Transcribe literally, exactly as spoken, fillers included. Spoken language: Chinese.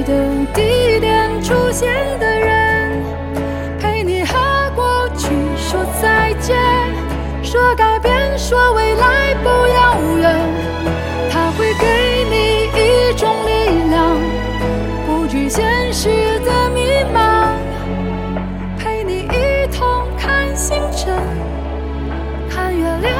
的地点出现的人，陪你和过去说再见，说改变，说未来不遥远。它会给你一种力量，不惧现实的迷茫，陪你一同看星辰，看月亮。